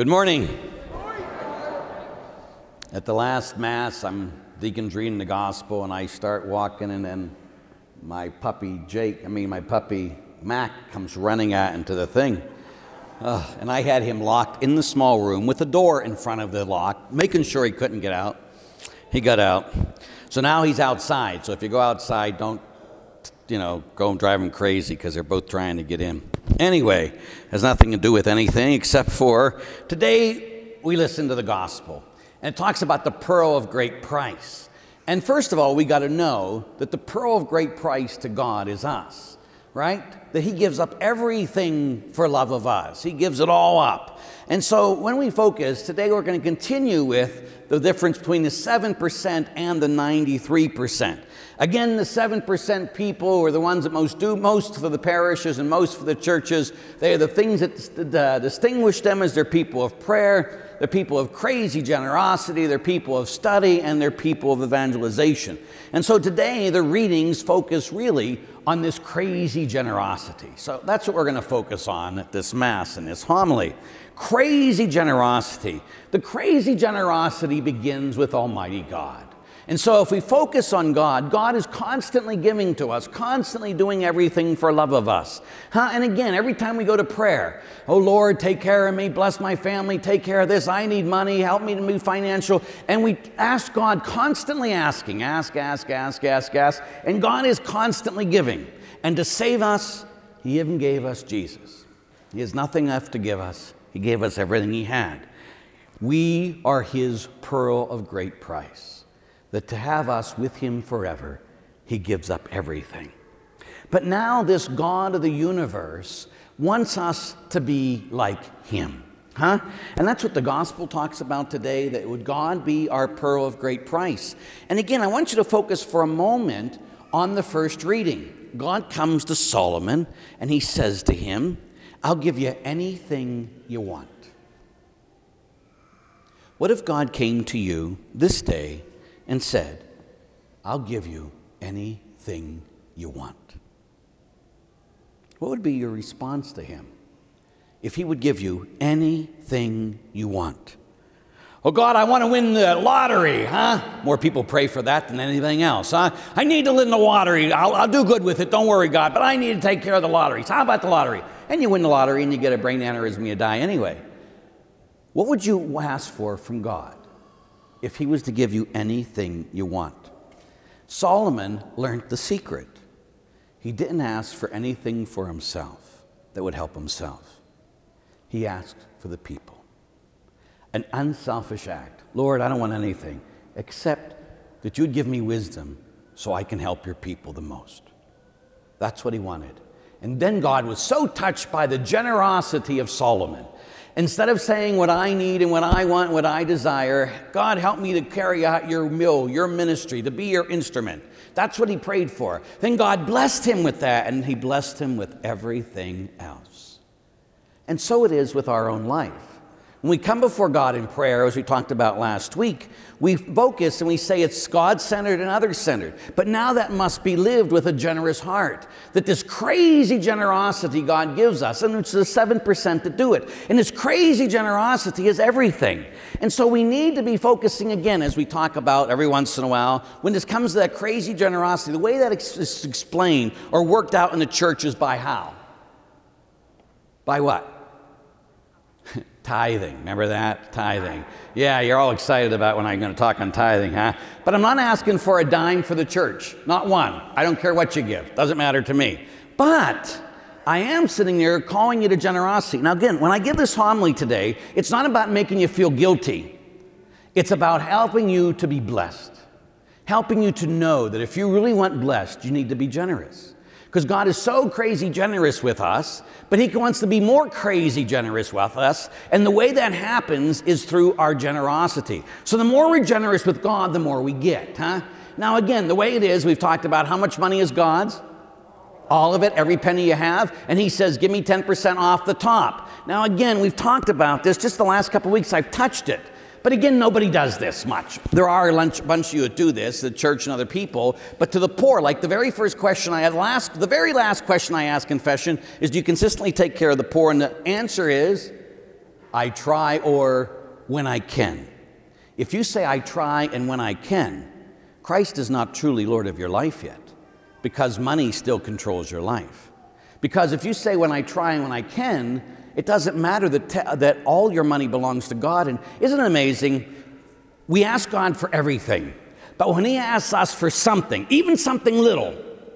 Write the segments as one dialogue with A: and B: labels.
A: Good morning. At the last Mass, deacon's reading the gospel, and I start walking, and then my puppy Mac comes running out into the thing. And I had him locked in the small room with a door in front of the lock, making sure he couldn't get out. He got out. So now he's outside. So if you go outside, don't, go and drive him crazy because they're both trying to get in. Anyway, has nothing to do with anything except for today we listen to the gospel. And it talks about the pearl of great price. And first of all, we got to know that the pearl of great price to God is us, right? That he gives up everything for love of us. He gives it all up. And so when we focus, today we're going to continue with the difference between the 7% and the 93%. Again, the 7% people are the ones that do most for the parishes and most for the churches. They are the things that distinguish them as they're people of prayer, they're people of crazy generosity, they're people of study, and they're people of evangelization. And so today the readings focus really on this crazy generosity. So that's what we're going to focus on at this Mass and this homily. Crazy generosity. The crazy generosity begins with Almighty God. And so if we focus on God, God is constantly giving to us, constantly doing everything for love of us. And again, every time we go to prayer, oh Lord, take care of me, bless my family, take care of this, I need money, help me to be financial. And we ask God, constantly asking, ask. And God is constantly giving. And to save us, he even gave us Jesus. He has nothing left to give us. He gave us everything he had. We are his pearl of great price. That to have us with him forever, he gives up everything. But now this God of the universe wants us to be like him. And that's what the gospel talks about today, that would God be our pearl of great price. And again, I want you to focus for a moment on the first reading. God comes to Solomon and he says to him, I'll give you anything you want. What if God came to you this day and said, I'll give you anything you want? What would be your response to him if he would give you anything you want? Oh God, I want to win the lottery, More people pray for that than anything else, I need to win the lottery. I'll do good with it, don't worry, God, but I need to take care of the lottery. So how about the lottery? And you win the lottery and you get a brain aneurysm, you die anyway. What would you ask for from God if he was to give you anything you want? Solomon learned the secret. He didn't ask for anything for himself that would help himself. He asked for the people. An unselfish act. Lord, I don't want anything except that you'd give me wisdom so I can help your people the most. That's what he wanted. And then God was so touched by the generosity of Solomon. Instead of saying what I need and what I want, what I desire, God, help me to carry out your will, your ministry, to be your instrument. That's what he prayed for. Then God blessed him with that, and he blessed him with everything else. And so it is with our own life. When we come before God in prayer, as we talked about last week, we focus and we say it's God-centered and other-centered. But now that must be lived with a generous heart. That this crazy generosity God gives us, and it's the 7% that do it. And this crazy generosity is everything. And so we need to be focusing again, as we talk about every once in a while, when this comes to that crazy generosity, the way that is explained or worked out in the church is by how? By what? Tithing. Remember that? Tithing. Yeah, you're all excited about when I'm going to talk on tithing, But I'm not asking for a dime for the church. Not one. I don't care what you give. Doesn't matter to me. But I am sitting there calling you to generosity. Now again, when I give this homily today, it's not about making you feel guilty. It's about helping you to be blessed. Helping you to know that if you really want blessed, you need to be generous. Because God is so crazy generous with us, but he wants to be more crazy generous with us. And the way that happens is through our generosity. So the more we're generous with God, the more we get, Now again, the way it is, we've talked about how much money is God's? All of it, every penny you have. And he says, give me 10% off the top. Now again, we've talked about this just the last couple of weeks. I've touched it. But again, nobody does this much. There are a bunch of you that do this, the church and other people. But to the poor, like the very first question I had the very last question I asked confession is, do you consistently take care of the poor? And the answer is, I try, or when I can. If you say I try and when I can, Christ is not truly Lord of your life yet, because money still controls your life. Because if you say when I try and when I can, it doesn't matter that all your money belongs to God. And isn't it amazing? We ask God for everything, but when He asks us for something, even something little,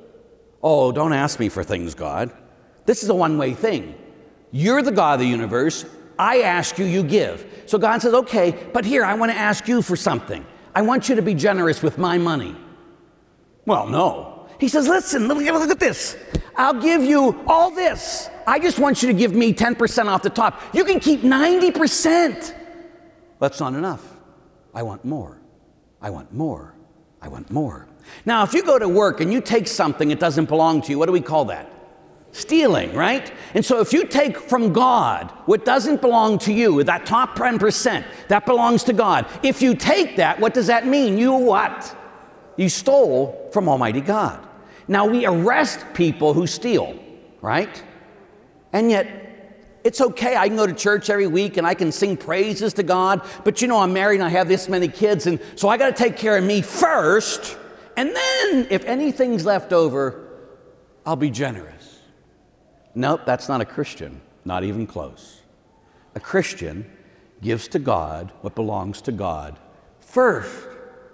A: oh, don't ask me for things, God. This is a one-way thing. You're the God of the universe. I ask you, you give. So God says, okay, but here, I want to ask you for something. I want you to be generous with my money. Well, no. He says, listen, look at this. I'll give you all this. I just want you to give me 10% off the top. You can keep 90%. That's not enough. I want more. I want more. I want more. Now, if you go to work and you take something that doesn't belong to you, what do we call that? Stealing, right? And so if you take from God what doesn't belong to you, that top 10%, that belongs to God. If you take that, what does that mean? You what? You stole from Almighty God. Now, we arrest people who steal, right? And yet, it's okay. I can go to church every week and I can sing praises to God, but you know, I'm married and I have this many kids, and so I got to take care of me first, and then if anything's left over, I'll be generous. Nope, that's not a Christian, not even close. A Christian gives to God what belongs to God first,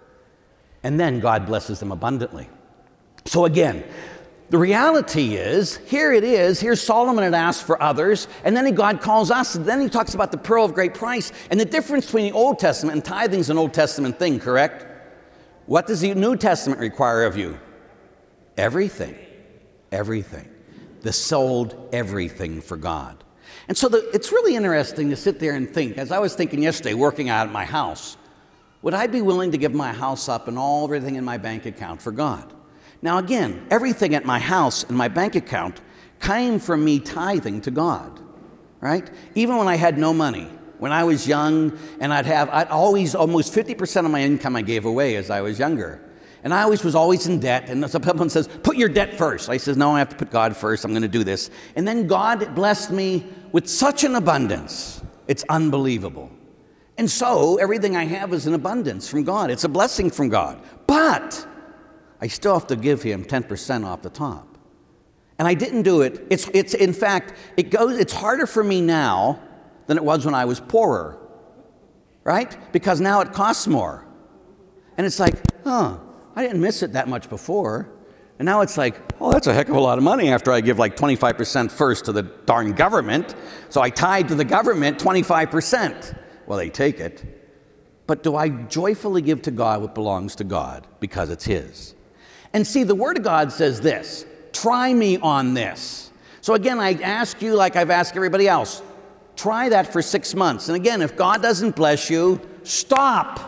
A: and then God blesses them abundantly. So again, the reality is, here's Solomon had asked for others, and then God calls us, and then he talks about the pearl of great price, and the difference between the Old Testament and tithing is an Old Testament thing, correct? What does the New Testament require of you? Everything. Everything. They sold everything for God. And so it's really interesting to sit there and think, as I was thinking yesterday, working out at my house, would I be willing to give my house up and everything in my bank account for God? Now again, everything at my house and my bank account came from me tithing to God, right? Even when I had no money, when I was young, and I'd always, almost 50% of my income I gave away as I was younger. And I was always in debt, and someone says, put your debt first. I says, no, I have to put God first. I'm going to do this. And then God blessed me with such an abundance. It's unbelievable. And so everything I have is an abundance from God. It's a blessing from God. But I still have to give Him 10% off the top. And I didn't do it. In fact, it's harder for me now than it was when I was poorer, right? Because now it costs more. And it's like, I didn't miss it that much before. And now it's like, oh, that's a heck of a lot of money after I give like 25% first to the darn government. So I tied to the government 25%. Well, they take it. But do I joyfully give to God what belongs to God because it's His? And see, the Word of God says this, try me on this. So again, I ask you like I've asked everybody else, try that for 6 months. And again, if God doesn't bless you, stop.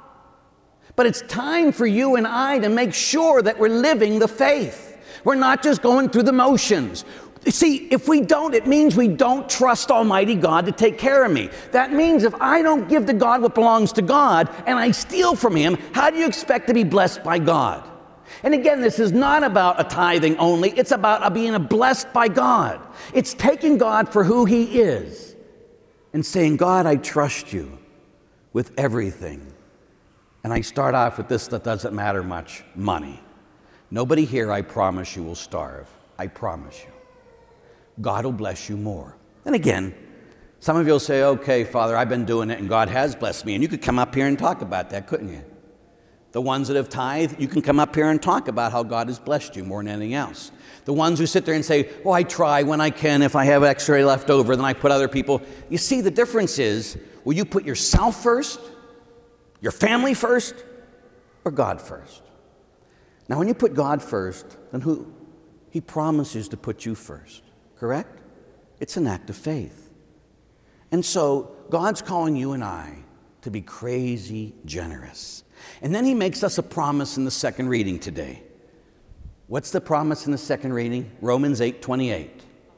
A: But it's time for you and I to make sure that we're living the faith. We're not just going through the motions. You see, if we don't, it means we don't trust Almighty God to take care of me. That means if I don't give to God what belongs to God and I steal from Him, how do you expect to be blessed by God? And again, this is not about a tithing only. It's about being blessed by God. It's taking God for who He is and saying, God, I trust you with everything. And I start off with this that doesn't matter much, money. Nobody here, I promise you, will starve. I promise you. God will bless you more. And again, some of you will say, okay, Father, I've been doing it and God has blessed me. And you could come up here and talk about that, couldn't you? The ones that have tithed, you can come up here and talk about how God has blessed you more than anything else. The ones who sit there and say, oh, I try when I can. If I have extra left over, then I put other people. You see, the difference is, will you put yourself first, your family first, or God first? Now, when you put God first, then who? He promises to put you first, correct? It's an act of faith. And so, God's calling you and I to be crazy generous. And then He makes us a promise in the second reading today. What's the promise in the second reading? Romans 8:28.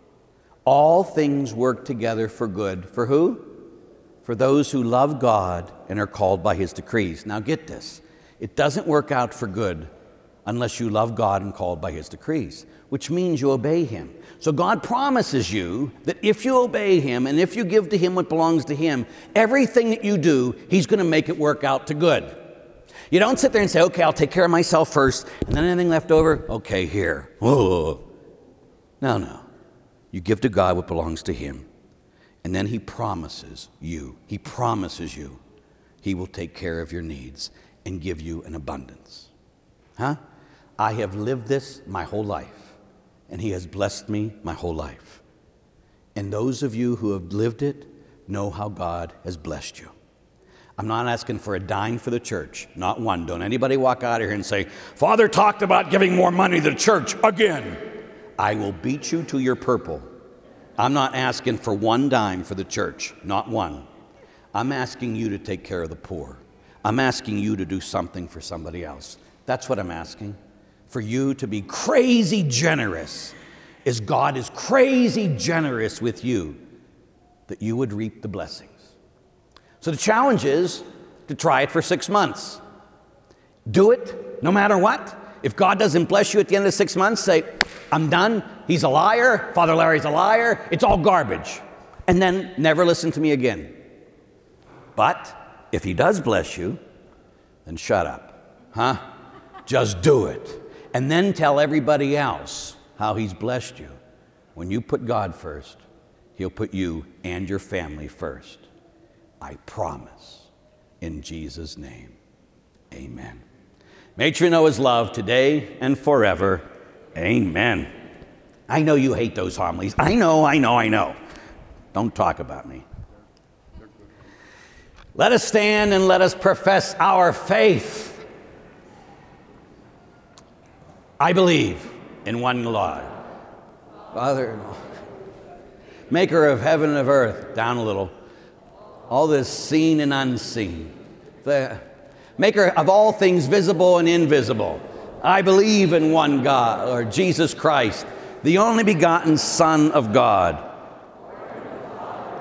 A: All things work together for good. For who? For those who love God and are called by His decrees. Now get this. It doesn't work out for good unless you love God and called by his decrees, which means you obey him. So God promises you that if you obey him and if you give to him what belongs to him, everything that you do, he's going to make it work out to good. You don't sit there and say, okay, I'll take care of myself first, and then anything left over, okay, here. Whoa. No. You give to God what belongs to him, and then he promises you he will take care of your needs and give you an abundance. I have lived this my whole life, and he has blessed me my whole life. And those of you who have lived it know how God has blessed you. I'm not asking for a dime for the church, not one. Don't anybody walk out of here and say, Father talked about giving more money to the church again. I will beat you to your purple. I'm not asking for one dime for the church, not one. I'm asking you to take care of the poor. I'm asking you to do something for somebody else. That's what I'm asking. For you to be crazy generous, as God is crazy generous with you, that you would reap the blessings. So the challenge is to try it for 6 months. Do it no matter what. If God doesn't bless you at the end of 6 months, say, I'm done. He's a liar. Father Larry's a liar. It's all garbage. And then never listen to me again. But if he does bless you, then shut up. Just do it. And then tell everybody else how he's blessed you. When you put God first, he'll put you and your family first. I promise. In Jesus' name, amen. Make sure you know his love today and forever. Amen. I know you hate those homilies. I know. Don't talk about me. Let us stand and let us profess our faith. I believe in one God, Father, maker of heaven and of earth, down a little, all this seen and unseen, the maker of all things visible and invisible. I believe in one God, Lord Jesus Christ, the only begotten Son of God,